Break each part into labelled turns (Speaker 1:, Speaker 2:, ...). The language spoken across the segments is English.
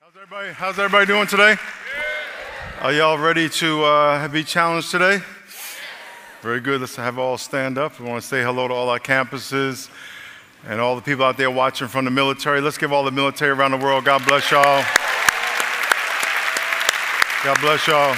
Speaker 1: How's everybody doing today? Are y'all ready to be challenged today? Very good. Let's have all stand up. We want to say hello to all our campuses and all the people out there watching from the military. Let's give all the military around the world. God bless y'all. God bless y'all.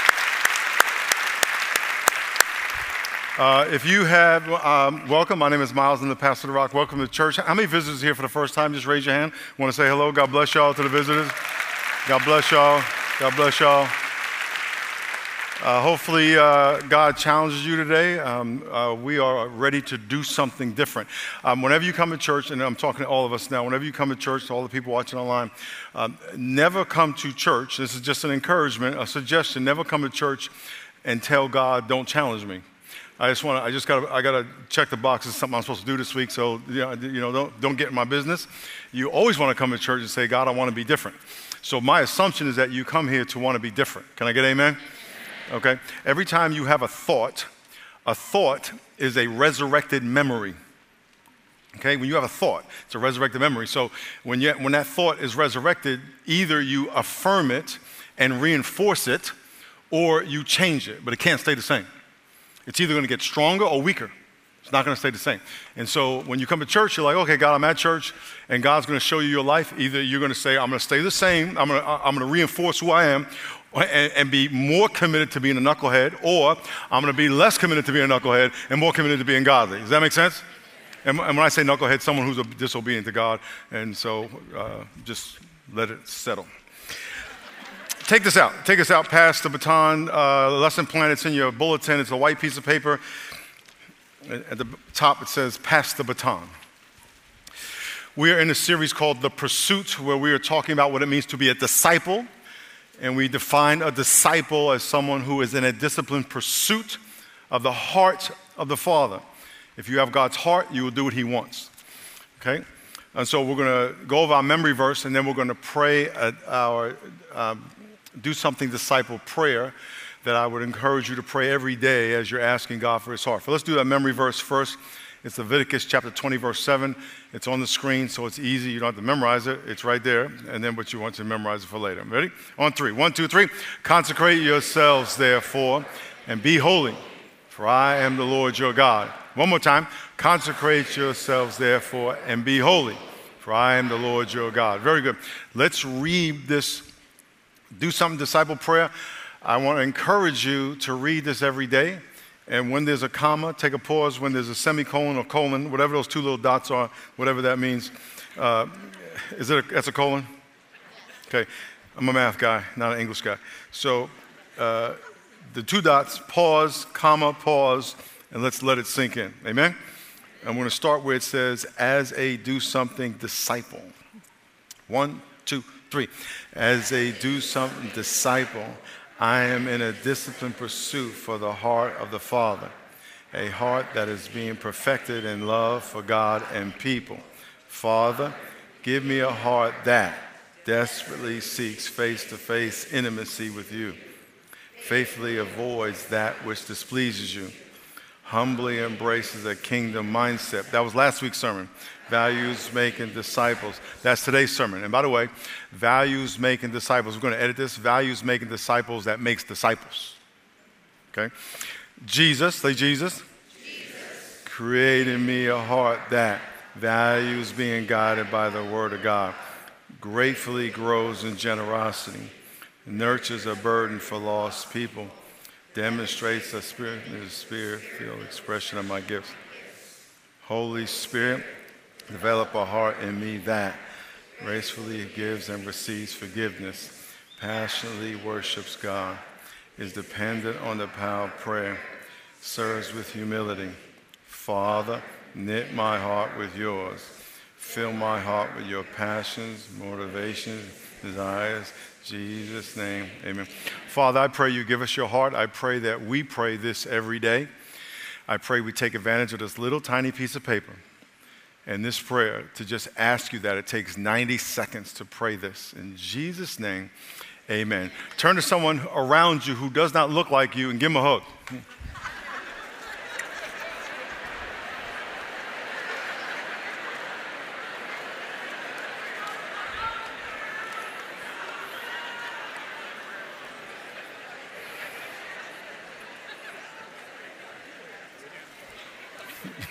Speaker 1: If you have, welcome. My name is Miles. I'm the pastor of the Rock. Welcome to church. How many visitors here for the first time? Just raise your hand. Want to say hello? God bless y'all to the visitors. God bless y'all. God bless y'all. Hopefully, God challenges you today. We are ready to do something different. Whenever you come to church, and I'm talking to all of us now, whenever you come to church, to all the people watching online, never come to church. This is just an encouragement, a suggestion. Never come to church and tell God, "Don't challenge me." I gotta check the box. It's something I'm supposed to do this week. So don't get in my business. You always want to come to church and say, "God, I want to be different." So my assumption is that you come here to want to be different. Can I get amen? Okay. Every time you have a thought is a resurrected memory. Okay. When you have a thought, it's a resurrected memory. So when that thought is resurrected, either you affirm it and reinforce it, or you change it, but it can't stay the same. It's either going to get stronger or weaker. It's not going to stay the same. And so when you come to church, you're like, "Okay, God, I'm at church," and God's going to show you your life. Either you're going to say, "I'm going to stay the same. I'm going to reinforce who I am and be more committed to being a knucklehead," or "I'm going to be less committed to being a knucklehead and more committed to being godly." Does that make sense? And when I say knucklehead, someone who's disobedient to God. And so just let it settle. Take this out. Take us out past the baton. Lesson plan, it's in your bulletin. It's a white piece of paper. At the top, it says, "Pass the baton." We are in a series called The Pursuit, where we are talking about what it means to be a disciple. And we define a disciple as someone who is in a disciplined pursuit of the heart of the Father. If you have God's heart, you will do what He wants. Okay? And so we're going to go over our memory verse, and then we're going to pray our do something disciple prayer that I would encourage you to pray every day as you're asking God for His heart. So let's do that memory verse first. It's Leviticus chapter 20, verse 7. It's on the screen, so it's easy. You don't have to memorize it. It's right there. And then what you want to memorize it for later. Ready? On three. 1, 2, 3. "Consecrate yourselves, therefore, and be holy, for I am the Lord your God." One more time. "Consecrate yourselves, therefore, and be holy, for I am the Lord your God." Very good. Let's read this. Do something disciple prayer. I want to encourage you to read this every day. And when there's a comma, take a pause. When there's a semicolon or colon, whatever those two little dots are, whatever that means. That's a colon? Okay. I'm a math guy, not an English guy. So the two dots, pause, comma, pause, and let's let it sink in. Amen? I'm going to start where it says, "As a do something disciple." 1, 2, 3. "As a do something disciple, I am in a disciplined pursuit for the heart of the Father, a heart that is being perfected in love for God and people. Father, give me a heart that desperately seeks face-to-face intimacy with you, faithfully avoids that which displeases you, humbly embraces a kingdom mindset." That was last week's sermon. Values making disciples. That's today's sermon. And by the way, values making disciples. We're going to edit this. Values making disciples that makes disciples. Okay? Jesus, say Jesus. Create in me a heart that values being guided by the Word of God, gratefully grows in generosity, nurtures a burden for lost people, demonstrates a spirit-filled expression of my gifts. Holy Spirit, develop a heart in me that gracefully gives and receives forgiveness, passionately worships God, is dependent on the power of prayer, serves with humility. Father, knit my heart with yours. Fill my heart with your passions, motivations, desires. In Jesus' name, amen. Father, I pray you give us your heart. I pray that we pray this every day. I pray we take advantage of this little tiny piece of paper and this prayer to just ask you that. It takes 90 seconds to pray this. In Jesus' name, amen. Turn to someone around you who does not look like you and give them a hug.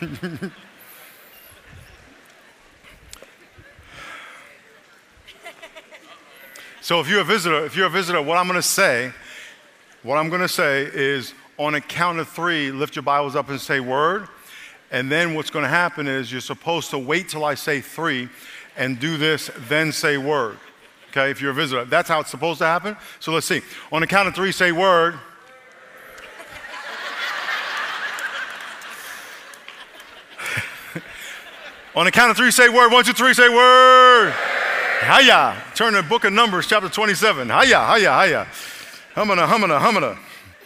Speaker 1: So if you're a visitor, what I'm going to say is on a count of 3, lift your Bibles up and say word. And then what's going to happen is you're supposed to wait till I say 3 and do this, then say word. Okay, if you're a visitor. That's how it's supposed to happen. So let's see. On the count of 3, say word. On the count of 3, say word. 1, 2, 3, say word. Hiya. Turn to the book of Numbers, chapter 27. Hiya, hiya, hiya. Humana, humana, humana.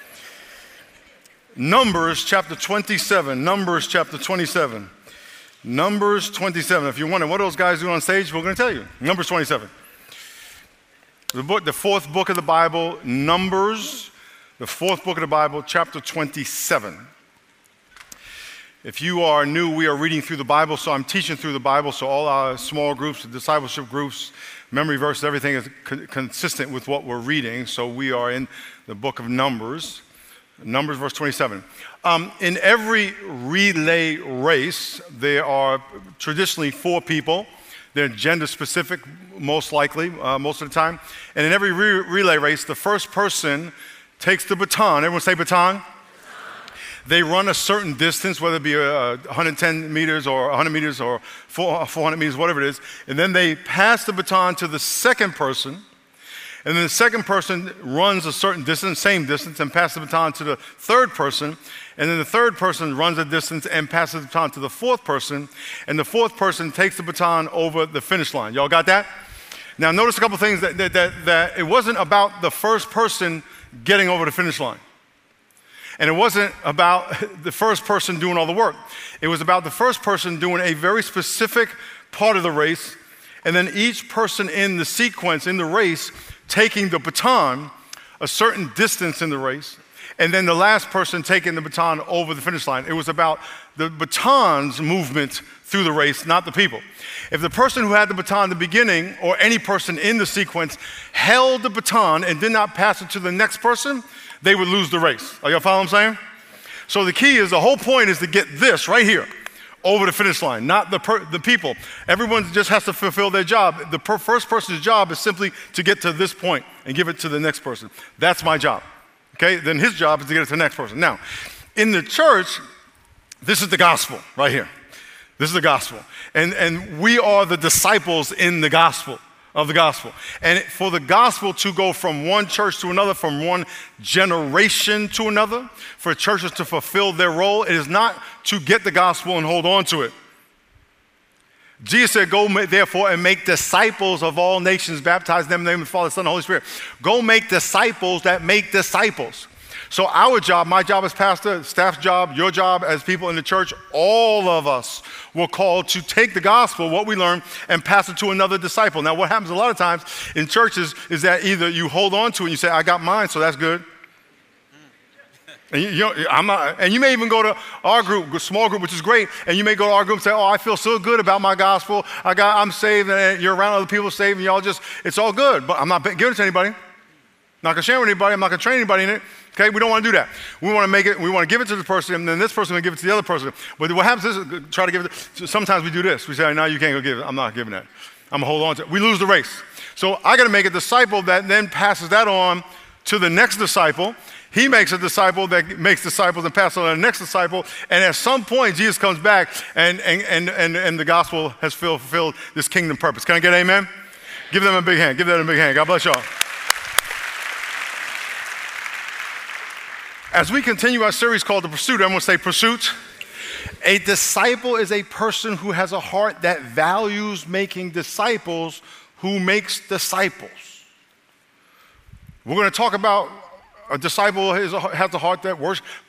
Speaker 1: Numbers, chapter 27. Numbers, chapter 27. Numbers 27. If you're wondering what those guys do on stage, we're going to tell you. Numbers 27. The fourth book of the Bible, Numbers, the fourth book of the Bible, chapter 27. If you are new, we are reading through the Bible, so I'm teaching through the Bible, so all our small groups, discipleship groups, memory verses, everything is consistent with what we're reading, so we are in the book of Numbers, Numbers verse 27. In every relay race, there are traditionally 4 people. They're gender specific, most likely, most of the time. And in every relay race, the first person takes the baton. Everyone say baton. They run a certain distance, whether it be 110 meters or 100 meters or 400 meters, whatever it is. And then they pass the baton to the second person. And then the second person runs a certain distance, same distance, and passes the baton to the third person. And then the third person runs a distance and passes the baton to the fourth person. And the fourth person takes the baton over the finish line. Y'all got that? Now notice a couple things that it wasn't about the first person getting over the finish line. And it wasn't about the first person doing all the work. It was about the first person doing a very specific part of the race, and then each person in the sequence, in the race, taking the baton a certain distance in the race, and then the last person taking the baton over the finish line. It was about the baton's movement through the race, not the people. If the person who had the baton in the beginning, or any person in the sequence, held the baton and did not pass it to the next person, they would lose the race. Are y'all following what I'm saying? So the key is, the whole point is to get this right here over the finish line, not the people. Everyone just has to fulfill their job. The first person's job is simply to get to this point and give it to the next person. That's my job. Okay? Then his job is to get it to the next person. Now, in the church, this is the gospel right here. This is the gospel. And we are the disciples in the gospel. Of the gospel. And for the gospel to go from one church to another, from one generation to another, for churches to fulfill their role, it is not to get the gospel and hold on to it. Jesus said, go therefore and make disciples of all nations, baptize them in the name of the Father, Son, and Holy Spirit. Go make disciples that make disciples. So our job, my job as pastor, staff's job, your job as people in the church, all of us were called to take the gospel, what we learn, and pass it to another disciple. Now, what happens a lot of times in churches is that either you hold on to it and you say, I got mine, so that's good. And you may even go to our group, small group, which is great, and you may go to our group and say, oh, I feel so good about my gospel. I'm saved, and you're around other people saved, and y'all just, it's all good. But I'm not giving it to anybody. Not going to share it with anybody. I'm not going to train anybody in it. Okay, we don't want to do that. We want to make it, we want to give it to the person, and then this person will give it to the other person. But what happens is, try to give it, sometimes we do this. We say, no, you can't go give it. I'm not giving that. I'm going to hold on to it. We lose the race. So I got to make a disciple that then passes that on to the next disciple. He makes a disciple that makes disciples and passes on to the next disciple. And at some point, Jesus comes back and the gospel has fulfilled this kingdom purpose. Can I get an amen? Give them a big hand. Give them a big hand. God bless y'all. As we continue our series called The Pursuit, everyone say pursuit. A disciple is a person who has a heart that values making disciples, who makes disciples. We're going to talk about a disciple has a heart that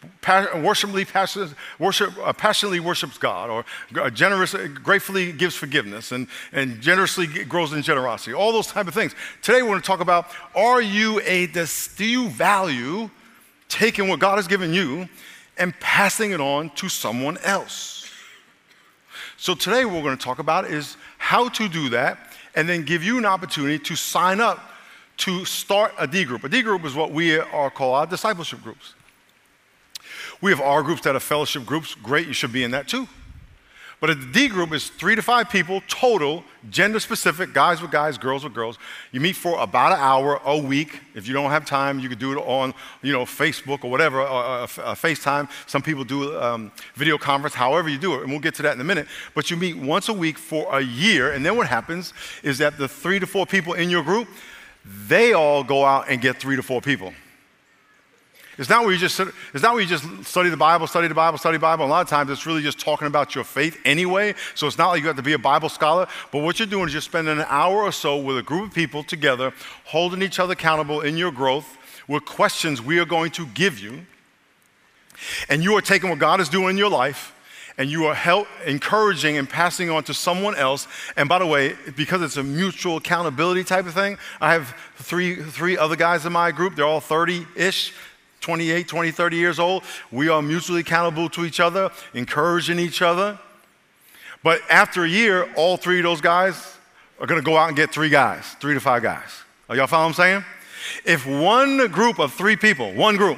Speaker 1: passionately worships God, or gratefully gives forgiveness, and generously grows in generosity. All those type of things. Today we're going to talk about, do you value taking what God has given you and passing it on to someone else? So today what we're going to talk about is how to do that, and then give you an opportunity to sign up to start a D group. A D group is what we are called our discipleship groups. We have R groups that are fellowship groups. Great, you should be in that too. But at the D group is 3 to 5 people total, gender specific, guys with guys, girls with girls. You meet for about an hour a week. If you don't have time, you could do it on, Facebook or whatever, FaceTime. Some people do video conference, however you do it, and we'll get to that in a minute. But you meet once a week for a year, and then what happens is that the 3 to 4 people in your group, they all go out and get 3 to 4 people. It's not where you just study the Bible. A lot of times it's really just talking about your faith anyway. So it's not like you have to be a Bible scholar. But what you're doing is you're spending an hour or so with a group of people together, holding each other accountable in your growth with questions we are going to give you. And you are taking what God is doing in your life, and you are encouraging and passing on to someone else. And by the way, because it's a mutual accountability type of thing, I have three other guys in my group. They're all 30-ish. 28, 20, 30 years old. We are mutually accountable to each other, encouraging each other. But after a year, all 3 of those guys are going to go out and get 3 guys, 3 to 5 guys. Are y'all follow what I'm saying? If one group of 3 people,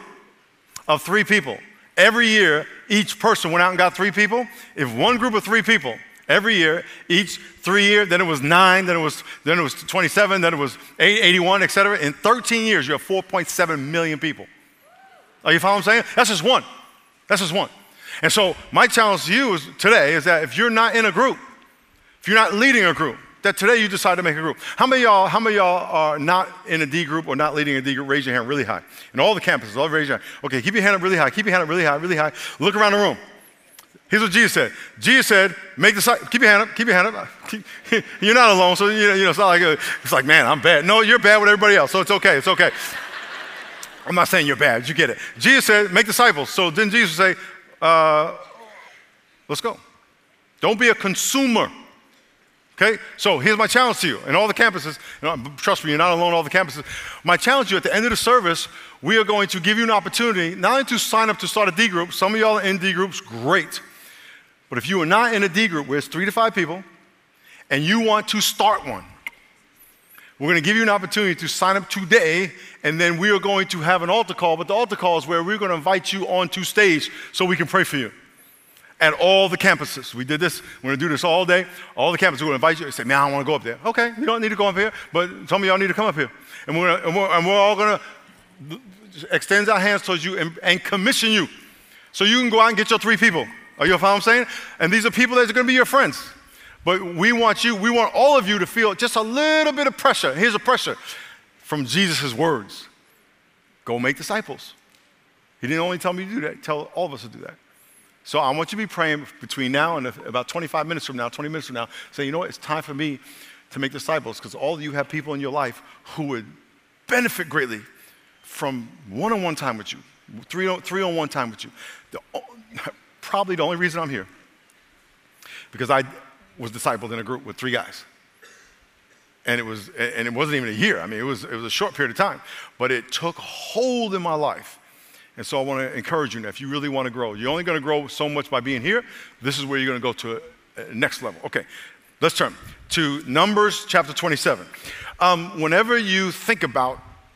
Speaker 1: every year, each person went out and got 3 people. If one group of 3 people, every year, each 3 years, then it was 9, then it was 27, then it was 81, et cetera. In 13 years, you have 4.7 million people. Are you following what I'm saying? That's just one. And so my challenge to you today is that if you're not in a group, if you're not leading a group, that today you decide to make a group. How many of y'all are not in a D group or not leading a D group? Raise your hand really high. In all the campuses, all raise your hand. Okay, keep your hand up really high. Keep your hand up really high, really high. Look around the room. Here's what Jesus said. Jesus said, keep your hand up. You're not alone, so it's not like, it's like, man, I'm bad. No, you're bad with everybody else, so it's okay. I'm not saying you're bad, you get it. Jesus said, make disciples. So then Jesus would say, let's go. Don't be a consumer. Okay? So here's my challenge to you. In all the campuses, trust me, you're not alone in all the campuses. My challenge to you, at the end of the service, we are going to give you an opportunity not only to sign up to start a D group. Some of y'all are in D groups, great. But if you are not in a D group where it's 3 to 5 people, and you want to start one, we're going to give you an opportunity to sign up today, and then we are going to have an altar call. But the altar call is where we're going to invite you onto stage so we can pray for you. At all the campuses. We did this. We're going to do this all day. All the campuses, we're going to invite you and say, man, I don't want to go up there. Okay, you don't need to go up here, but some of y'all need to come up here. And we're all going to extend our hands towards you and commission you so you can go out and get your 3 people. Are you following what I'm saying? And these are people that are going to be your friends. But we want all of you to feel just a little bit of pressure. Here's a pressure from Jesus' words. Go make disciples. He didn't only tell me to do that, tell all of us to do that. So I want you to be praying between now and about 20 minutes from now, say, you know what, it's time for me to make disciples, because all of you have people in your life who would benefit greatly from one-on-one time with you, three-on-one time with you. Probably the only reason I'm here, because I was discipled in a group with 3 guys. And it wasn't even a year. I mean, it was a short period of time, but it took hold in my life. And so I want to encourage you now, if you really want to grow, you're only going to grow so much by being here. This is where you're going to go to a next level. Okay, let's turn to Numbers chapter 27. Whenever you think about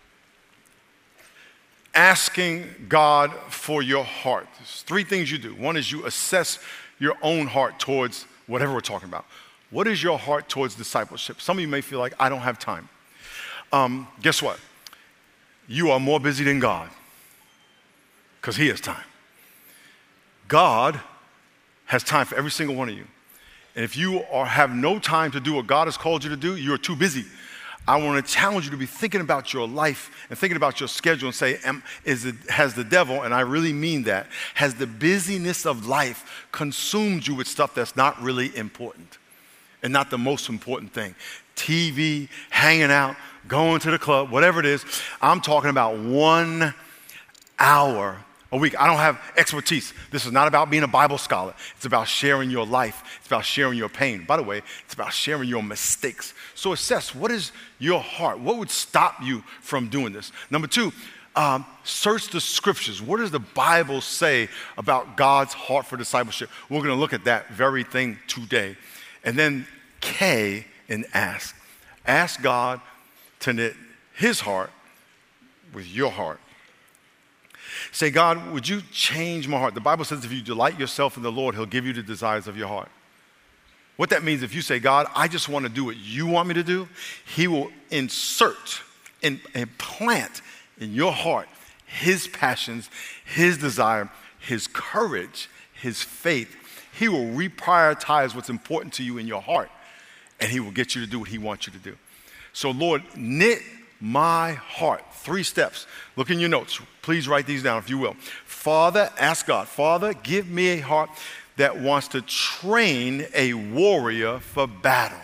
Speaker 1: asking God for your heart, there's 3 things you do. One is you assess your own heart towards whatever we're talking about. What is your heart towards discipleship? Some of you may feel like, I don't have time. Guess what? You are more busy than God, because He has time. God has time for every single one of you. And if you have no time to do what God has called you to do, you're too busy. I want to challenge you to be thinking about your life and thinking about your schedule and say, has the devil, and I really mean that, has the busyness of life consumed you with stuff that's not really important and not the most important thing? TV, hanging out, going to the club, whatever it is. I'm talking about 1 hour a week. I don't have expertise. This is not about being a Bible scholar. It's about sharing your life. It's about sharing your pain. By the way, it's about sharing your mistakes. So assess, what is your heart? What would stop you from doing this? Number 2, search the scriptures. What does the Bible say about God's heart for discipleship? We're going to look at that very thing today. And then K, and ask. Ask God to knit His heart with your heart. Say, God, would you change my heart? The Bible says if you delight yourself in the Lord, he'll give you the desires of your heart. What that means, if you say, God, I just want to do what you want me to do, he will insert and plant in your heart his passions, his desire, his courage, his faith. He will reprioritize what's important to you in your heart, and he will get you to do what he wants you to do. So, Lord, knit my heart. 3 steps. Look in your notes. Please write these down if you will. Father, ask God, Father, give me a heart that wants to train a warrior for battle.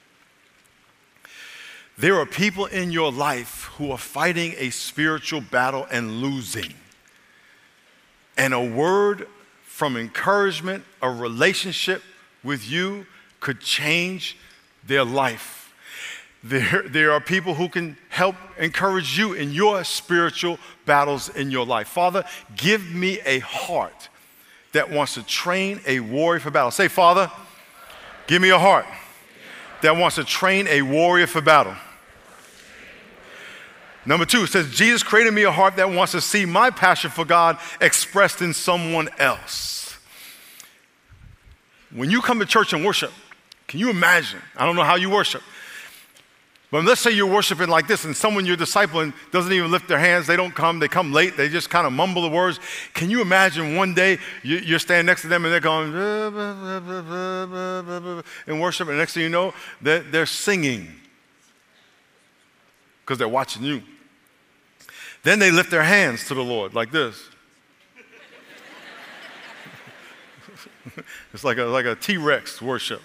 Speaker 1: There are people in your life who are fighting a spiritual battle and losing. And a word from encouragement, a relationship with you could change their life. There are people who can help encourage you in your spiritual battles in your life. Father, give me a heart that wants to train a warrior for battle. Say, Father, give me a heart that wants to train a warrior for battle. Number 2, it says, Jesus created me a heart that wants to see my passion for God expressed in someone else. When you come to church and worship, can you imagine? I don't know how you worship, but let's say you're worshiping like this and someone you're discipling doesn't even lift their hands. They don't come. They come late. They just kind of mumble the words. Can you imagine one day you're standing next to them and they're going and worship, and next thing you know, they're singing because they're watching you. Then they lift their hands to the Lord like this. It's like a T-Rex worship.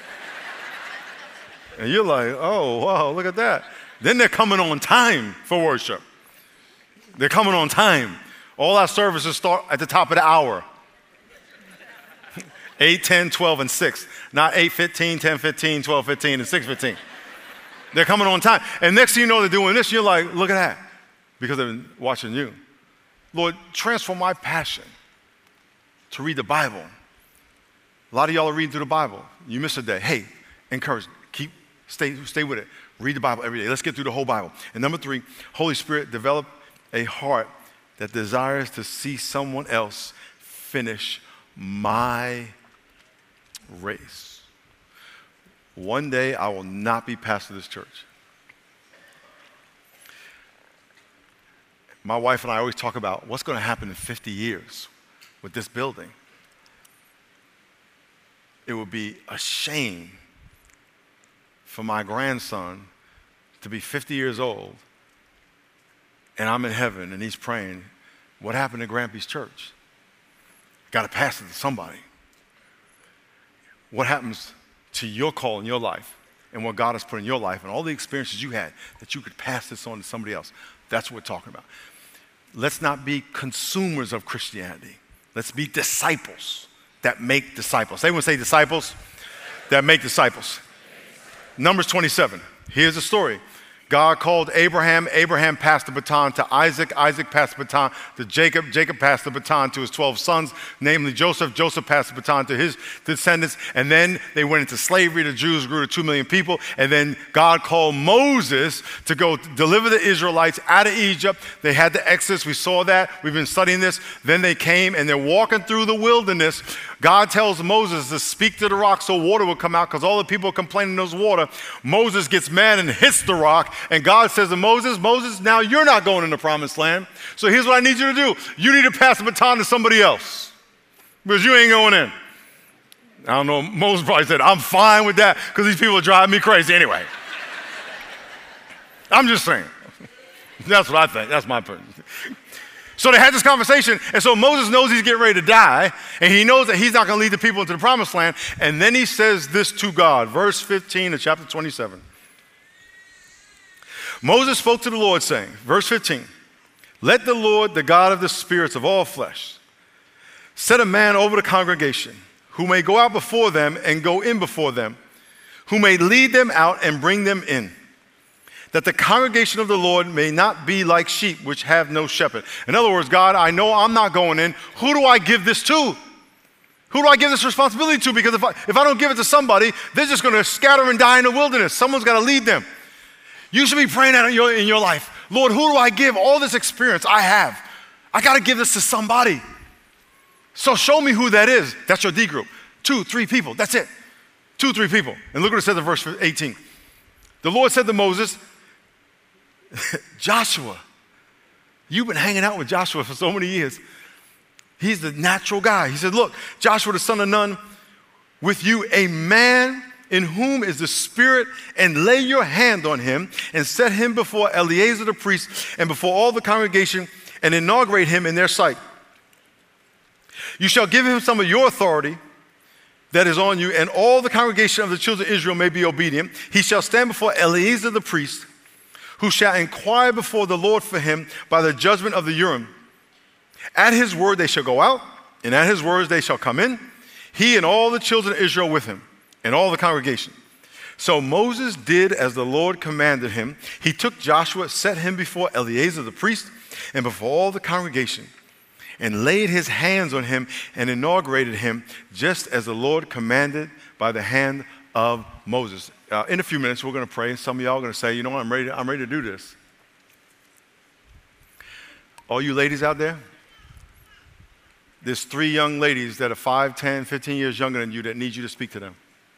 Speaker 1: And you're like, oh, wow, look at that. Then they're coming on time for worship. They're coming on time. All our services start at the top of the hour. 8, 10, 12, and 6. Not 8:15, 10:15, 12:15, and 6:15. They're coming on time. And next thing you know, they're doing this. You're like, look at that. Because they've been watching you. Lord, transform my passion to read the Bible. A lot of y'all are reading through the Bible. You miss a day. Hey, encourage. Stay with it. Read the Bible every day. Let's get through the whole Bible. And number 3, Holy Spirit, develop a heart that desires to see someone else finish my race. One day I will not be pastor of this church. My wife and I always talk about what's going to happen in 50 years with this building. It would be a shame for my grandson to be 50 years old and I'm in heaven and he's praying, what happened to Grampy's church? Got to pass it to somebody. What happens to your call in your life and what God has put in your life and all the experiences you had that you could pass this on to somebody else? That's what we're talking about. Let's not be consumers of Christianity. Let's be disciples that make disciples. Everyone say disciples that make disciples. Numbers 27. Here's the story. God called Abraham. Abraham passed the baton to Isaac. Isaac passed the baton to Jacob. Jacob passed the baton to his 12 sons, namely Joseph. Joseph passed the baton to his descendants. And then they went into slavery. The Jews grew to 2 million people. And then God called Moses to go deliver the Israelites out of Egypt. They had the Exodus. We saw that. We've been studying this. Then they came and they're walking through the wilderness. God tells Moses to speak to the rock so water will come out because all the people are complaining there's water. Moses gets mad and hits the rock. And God says to Moses, Moses, now you're not going in the promised land. So here's what I need you to do. You need to pass the baton to somebody else because you ain't going in. I don't know. Moses probably said, I'm fine with that because these people are driving me crazy anyway. I'm just saying. That's what I think. That's my opinion. So they had this conversation, and so Moses knows he's getting ready to die, and he knows that he's not going to lead the people into the promised land, and then he says this to God, verse 15 of chapter 27. Moses spoke to the Lord saying, verse 15, let the Lord, the God of the spirits of all flesh, set a man over the congregation who may go out before them and go in before them, who may lead them out and bring them in, that the congregation of the Lord may not be like sheep which have no shepherd. In other words, God, I know I'm not going in. Who do I give this to? Who do I give this responsibility to? Because if I don't give it to somebody, they're just going to scatter and die in the wilderness. Someone's got to lead them. You should be praying that in your life. Lord, who do I give all this experience I have? I got to give this to somebody. So show me who that is. That's your D group. 2, 3 people. That's it. 2, 3 people. And look what it says in verse 18. The Lord said to Moses, Joshua, you've been hanging out with Joshua for so many years. He's the natural guy. He said, look, Joshua the son of Nun, with you a man in whom is the Spirit, and lay your hand on him and set him before Eleazar the priest and before all the congregation and inaugurate him in their sight. You shall give him some of your authority that is on you, and all the congregation of the children of Israel may be obedient. He shall stand before Eleazar the priest, who shall inquire before the Lord for him by the judgment of the Urim. At his word they shall go out, and at his words they shall come in, he and all the children of Israel with him, and all the congregation. So Moses did as the Lord commanded him. He took Joshua, set him before Eleazar the priest, and before all the congregation, and laid his hands on him and inaugurated him, just as the Lord commanded by the hand of Moses. In a few minutes, we're going to pray, and some of y'all are going to say, you know what, I'm ready to do this. All you ladies out there, there's 3 young ladies that are 5, 10, 15 years younger than you that need you to speak to them.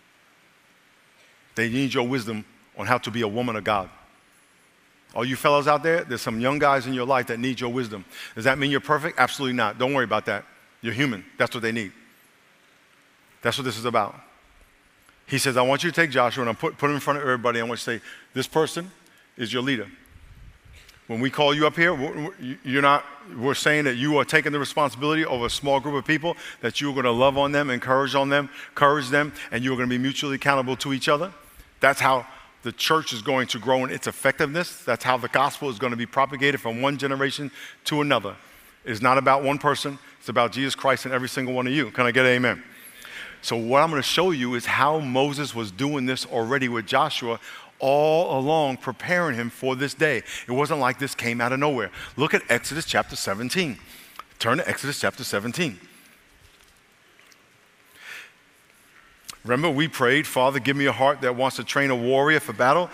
Speaker 1: They need your wisdom on how to be a woman of God. All you fellows out there, there's some young guys in your life that need your wisdom. Does that mean you're perfect? Absolutely not. Don't worry about that. You're human. That's what they need. That's what this is about. He says, I want you to take Joshua and I put him in front of everybody. I want you to say, this person is your leader. When we call you up here, we're saying that you are taking the responsibility of a small group of people, that you're going to love on them, encourage them, and you're going to be mutually accountable to each other. That's how the church is going to grow in its effectiveness. That's how the gospel is going to be propagated from one generation to another. It's not about one person. It's about Jesus Christ and every single one of you. Can I get an amen? So what I'm going to show you is how Moses was doing this already with Joshua all along, preparing him for this day. It wasn't like this came out of nowhere. Look at Exodus chapter 17. Turn to Exodus chapter 17. Remember, we prayed, Father, give me a heart that wants to train a warrior for battle.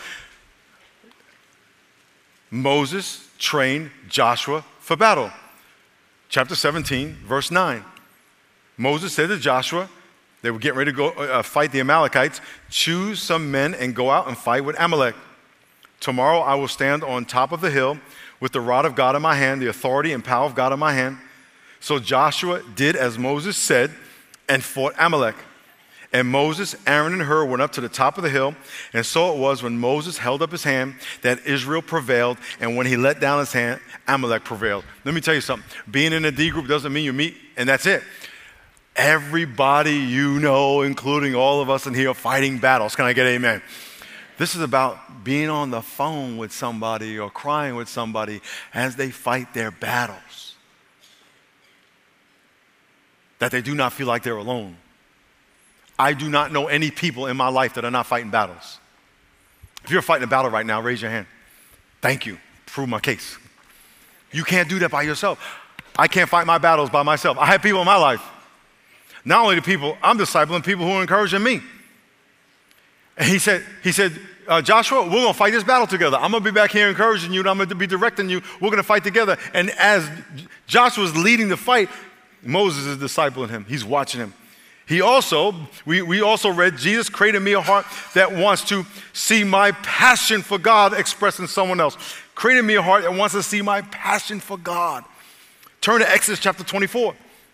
Speaker 1: Moses trained Joshua for battle. Chapter 17, verse 9. Moses said to Joshua, they were getting ready to go fight the Amalekites, choose some men and go out and fight with Amalek. Tomorrow I will stand on top of the hill with the rod of God in my hand, the authority and power of God in my hand. So Joshua did as Moses said and fought Amalek. And Moses, Aaron, and Hur went up to the top of the hill, and so it was when Moses held up his hand that Israel prevailed, and when he let down his hand, Amalek prevailed. Let me tell you something. Being in a D group doesn't mean you meet, and that's it. Everybody you know, including all of us in here, are fighting battles. Can I get amen? This is about being on the phone with somebody or crying with somebody as they fight their battles, that they do not feel like they're alone. I do not know any people in my life that are not fighting battles. If you're fighting a battle right now, raise your hand. Thank you. Prove my case. You can't do that by yourself. I can't fight my battles by myself. I have people in my life. Not only the people, I'm discipling people who are encouraging me. And he said, Joshua, we're going to fight this battle together. I'm going to be back here encouraging you, and I'm going to be directing you. We're going to fight together. And as Joshua's leading the fight, Moses is discipling him. He's watching him. We also read, Jesus created me a heart that wants to see my passion for God expressed in someone else. Created me a heart that wants to see my passion for God. Turn to Exodus chapter 24.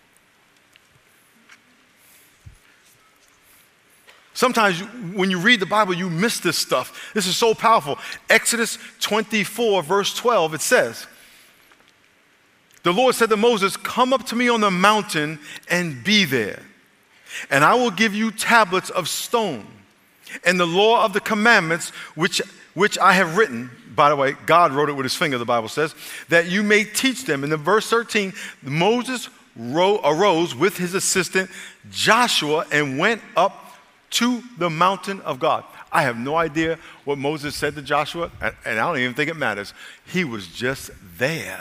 Speaker 1: Sometimes when you read the Bible, you miss this stuff. This is so powerful. Exodus 24, verse 12, it says, the Lord said to Moses, come up to me on the mountain and be there. And I will give you tablets of stone and the law of the commandments which I have written. By the way, God wrote it with his finger, the Bible says, that you may teach them. And in verse 13, Moses arose with his assistant Joshua and went up to the mountain of God. I have no idea what Moses said to Joshua, and I don't even think it matters. He was just there.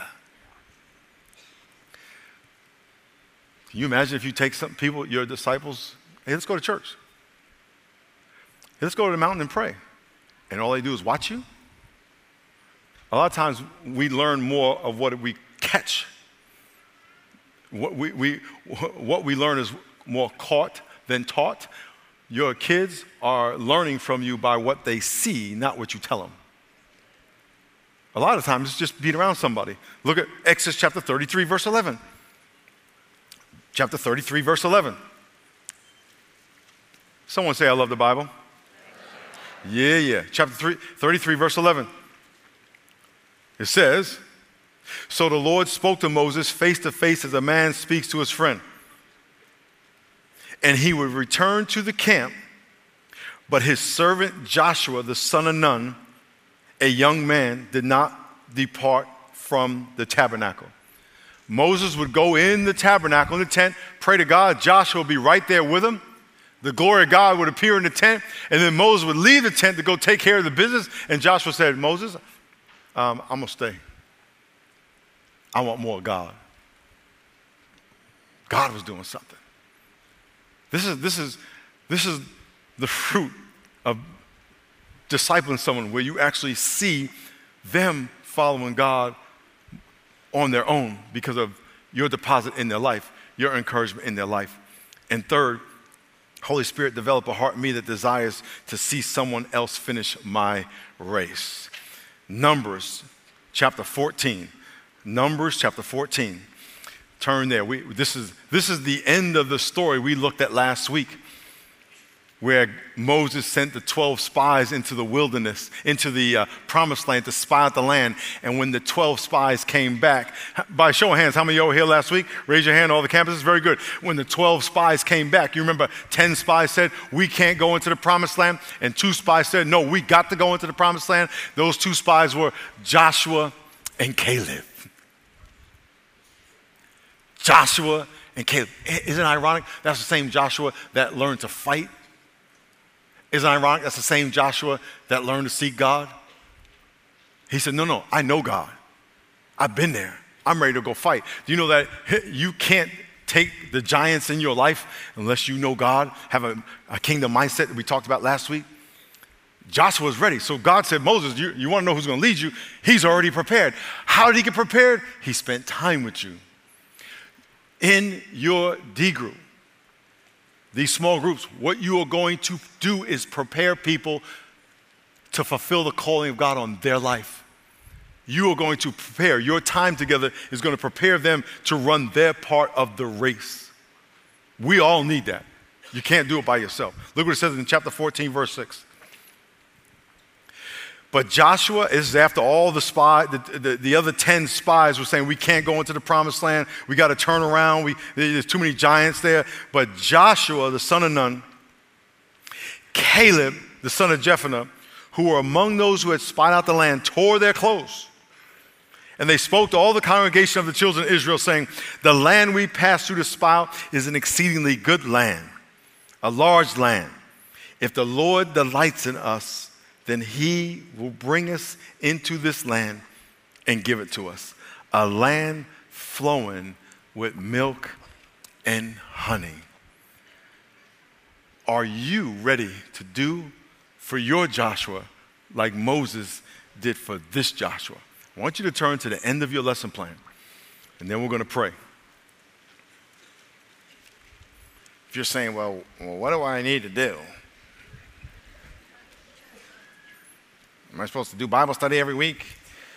Speaker 1: Can you imagine if you take some people, your disciples, hey, let's go to church. Hey, let's go to the mountain and pray. And all they do is watch you? A lot of times we learn more of what we catch What we learn is more caught than taught. Your kids are learning from you by what they see, not what you tell them. A lot of times it's just being around somebody. Look at Exodus chapter 33, verse 11. Chapter 33, verse 11. Someone say, I love the Bible. Yeah. Chapter 33, verse 11. It says, so the Lord spoke to Moses face to face as a man speaks to his friend. And he would return to the camp, but his servant Joshua, the son of Nun, a young man, did not depart from the tabernacle. Moses would go in the tabernacle, in the tent, pray to God. Joshua would be right there with him. The glory of God would appear in the tent, and then Moses would leave the tent to go take care of the business. And Joshua said, Moses, I'm going to stay. I want more of God. God was doing something. This is the fruit of discipling someone where you actually see them following God on their own because of your deposit in their life, your encouragement in their life. And third, Holy Spirit, develop a heart in me that desires to see someone else finish my race. Numbers chapter 14. Numbers chapter 14. Turn there. This is the end of the story we looked at last week, where Moses sent the 12 spies into the wilderness, into the promised land to spy out the land. And when the 12 spies came back, by show of hands, how many of you were here last week? Raise your hand, all the campuses, very good. When the 12 spies came back, you remember 10 spies said, we can't go into the promised land. And 2 spies said, no, we got to go into the promised land. Those 2 spies were Joshua and Caleb. Joshua and Caleb. Isn't it ironic? That's the same Joshua that learned to fight. Isn't it ironic? That's the same Joshua that learned to seek God. He said, no, I know God. I've been there. I'm ready to go fight. Do you know that you can't take the giants in your life unless you know God, have a kingdom mindset that we talked about last week? Joshua's ready. So God said, Moses, you want to know who's going to lead you? He's already prepared. How did he get prepared? He spent time with you. In your D group, these small groups, what you are going to do is prepare people to fulfill the calling of God on their life. You are going to prepare. Your time together is going to prepare them to run their part of the race. We all need that. You can't do it by yourself. Look what it says in chapter 14, verse 6. But Joshua is after all the other 10 spies were saying, we can't go into the promised land. We got to turn around. There's too many giants there. But Joshua, the son of Nun, Caleb, the son of Jephunneh, who were among those who had spied out the land, tore their clothes. And they spoke to all the congregation of the children of Israel, saying, the land we passed through to spy out is an exceedingly good land, a large land. If the Lord delights in us, then he will bring us into this land and give it to us, a land flowing with milk and honey. Are you ready to do for your Joshua like Moses did for this Joshua? I want you to turn to the end of your lesson plan, and then we're going to pray. If you're saying, well, what do I need to do? Am I supposed to do Bible study every week?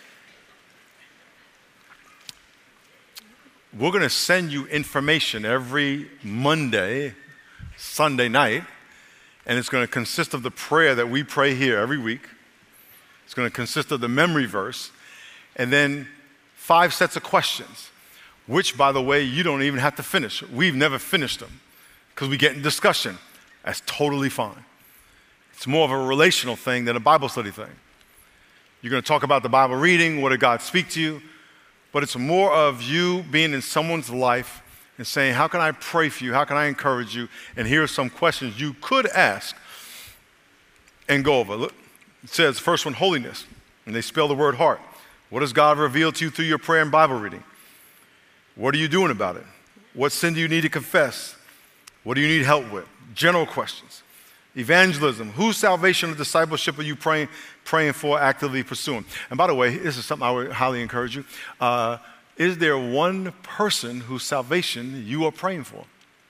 Speaker 1: We're going to send you information every Monday, Sunday night, and it's going to consist of the prayer that we pray here every week. It's going to consist of the memory verse, and then 5 sets of questions, which, by the way, you don't even have to finish. We've never finished them because we get in discussion. That's totally fine. It's more of a relational thing than a Bible study thing. You're going to talk about the Bible reading, what did God speak to you, but it's more of you being in someone's life and saying, how can I pray for you? How can I encourage you? And here are some questions you could ask and go over. Look, it says, first one, holiness. And they spell the word heart. What has God revealed to you through your prayer and Bible reading? What are you doing about it? What sin do you need to confess? What do you need help with? General questions. Evangelism. Whose salvation or discipleship are you praying for, actively pursuing? And by the way, this is something I would highly encourage you. is there one person whose salvation you are praying for?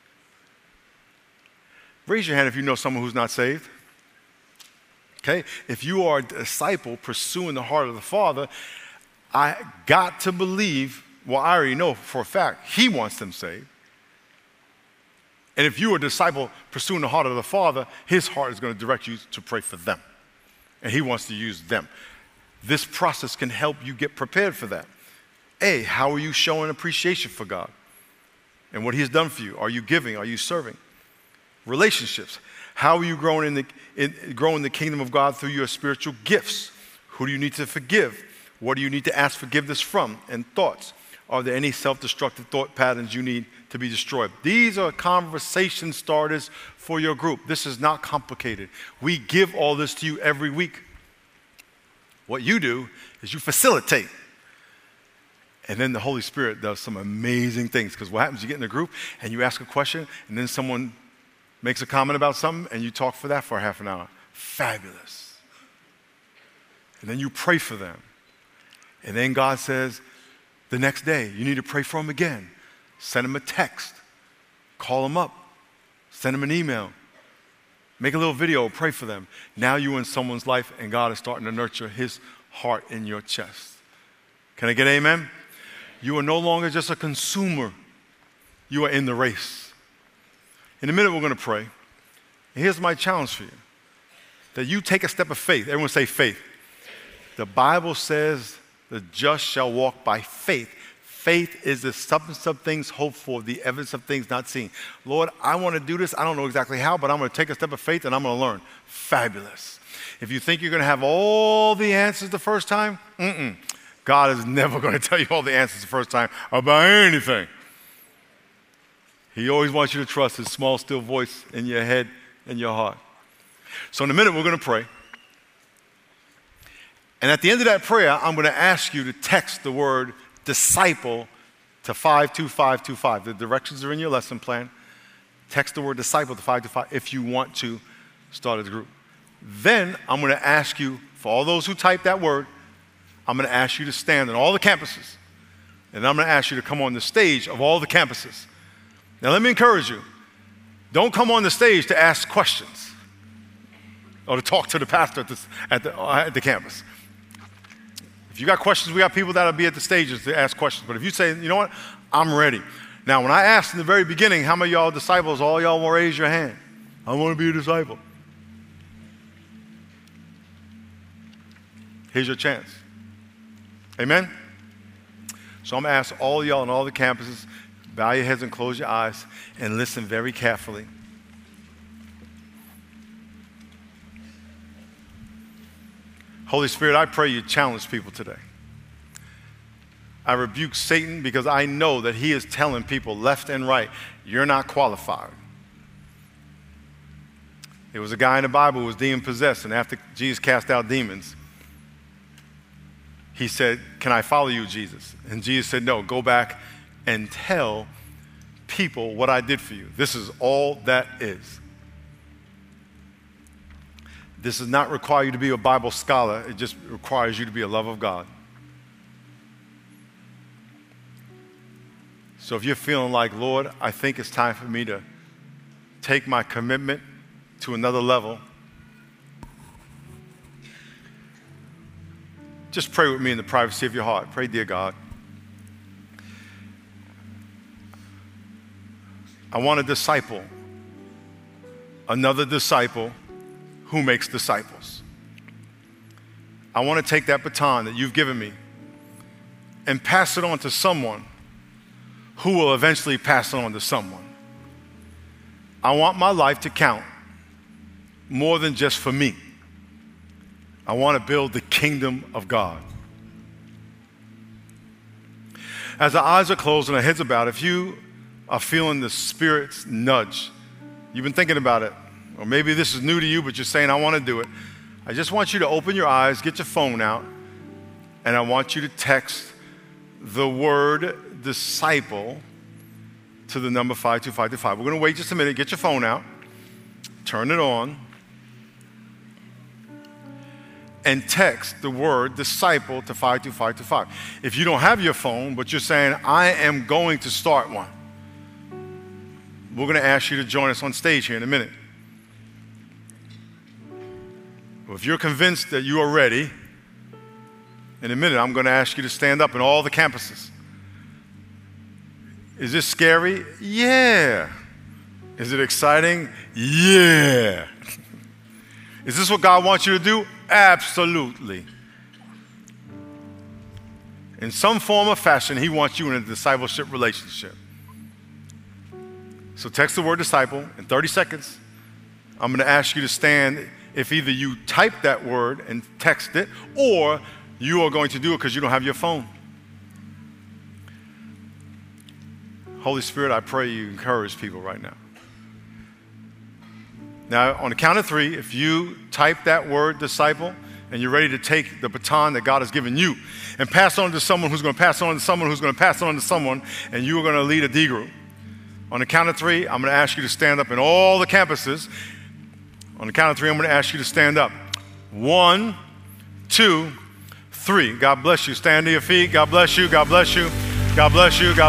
Speaker 1: Raise your hand if you know someone who's not saved. Okay? If you are a disciple pursuing the heart of the Father, I got to believe, well, I already know for a fact, He wants them saved. And if you are a disciple pursuing the heart of the Father, His heart is going to direct you to pray for them. And He wants to use them. This process can help you get prepared for that. A, how are you showing appreciation for God and what He has done for you? Are you giving? Are you serving? Relationships. How are you growing growing the kingdom of God through your spiritual gifts? Who do you need to forgive? What do you need to ask forgiveness from? And thoughts. Are there any self-destructive thought patterns you need to be destroyed? These are conversation starters for your group. This is not complicated. We give all this to you every week. What you do is you facilitate. And then the Holy Spirit does some amazing things. Because what happens, you get in a group and you ask a question, and then someone makes a comment about something, and you talk for that for half an hour. Fabulous. And then you pray for them. And then God says, the next day, you need to pray for them again. Send them a text. Call them up. Send them an email. Make a little video, pray for them. Now you're in someone's life, and God is starting to nurture His heart in your chest. Can I get amen? You are no longer just a consumer. You are in the race. In a minute, we're going to pray. And here's my challenge for you. That you take a step of faith. Everyone say faith. The Bible says the just shall walk by faith. Faith is the substance of things hoped for, the evidence of things not seen. Lord, I want to do this. I don't know exactly how, but I'm going to take a step of faith and I'm going to learn. Fabulous. If you think you're going to have all the answers the first time, God is never going to tell you all the answers the first time about anything. He always wants you to trust His small, still voice in your head and your heart. So in a minute, we're going to pray. And at the end of that prayer, I'm going to ask you to text the word disciple to 52525. The directions are in your lesson plan. Text the word disciple to 525 if you want to start a group. Then I'm going to ask you, for all those who type that word, I'm going to ask you to stand on all the campuses. And I'm going to ask you to come on the stage of all the campuses. Now, let me encourage you. Don't come on the stage to ask questions or to talk to the pastor at the campus. If you got questions, we got people that will be at the stages to ask questions. But if you say, you know what, I'm ready. Now, when I asked in the very beginning, how many of y'all are disciples, all y'all will raise your hand. I want to be a disciple. Here's your chance. Amen? So I'm going to ask all y'all on all the campuses, bow your heads and close your eyes and listen very carefully. Holy Spirit, I pray you challenge people today. I rebuke Satan because I know that he is telling people left and right, you're not qualified. There was a guy in the Bible who was demon-possessed, and after Jesus cast out demons, he said, can I follow you, Jesus? And Jesus said, no, go back and tell people what I did for you. This is all that is. This does not require you to be a Bible scholar. It just requires you to be a lover of God. So if you're feeling like, Lord, I think it's time for me to take my commitment to another level, just pray with me in the privacy of your heart. Pray, dear God, I want to disciple another disciple who makes disciples. I want to take that baton that you've given me and pass it on to someone who will eventually pass it on to someone. I want my life to count more than just for me. I want to build the kingdom of God. As our eyes are closed and our heads are bowed, if you are feeling the Spirit's nudge, you've been thinking about it, or maybe this is new to you, but you're saying, I want to do it. I just want you to open your eyes, get your phone out, and I want you to text the word disciple to the number 52525. We're going to wait just a minute. Get your phone out. Turn it on. and text the word disciple to 52525. If you don't have your phone, but you're saying, I am going to start one, we're going to ask you to join us on stage here in a minute. If you're convinced that you are ready, in a minute I'm going to ask you to stand up in all the campuses. Is this scary? Yeah. Is it exciting? Yeah. Is this what God wants you to do? Absolutely. In some form or fashion, he wants you in a discipleship relationship. So text the word disciple. In 30 seconds, I'm going to ask you to stand if either you type that word and text it, or you are going to do it because you don't have your phone. Holy Spirit, I pray you encourage people right now. Now, on the count of 3, if you type that word disciple and you're ready to take the baton that God has given you and pass on to someone who's going to pass on to someone who's going to pass on to someone, and you are going to lead a D group. On the count of 3, I'm going to ask you to stand up in all the campuses. On the count of 3, I'm going to ask you to stand up. 1, 2, 3. God bless you. Stand to your feet. God bless you. God bless you. God bless you. God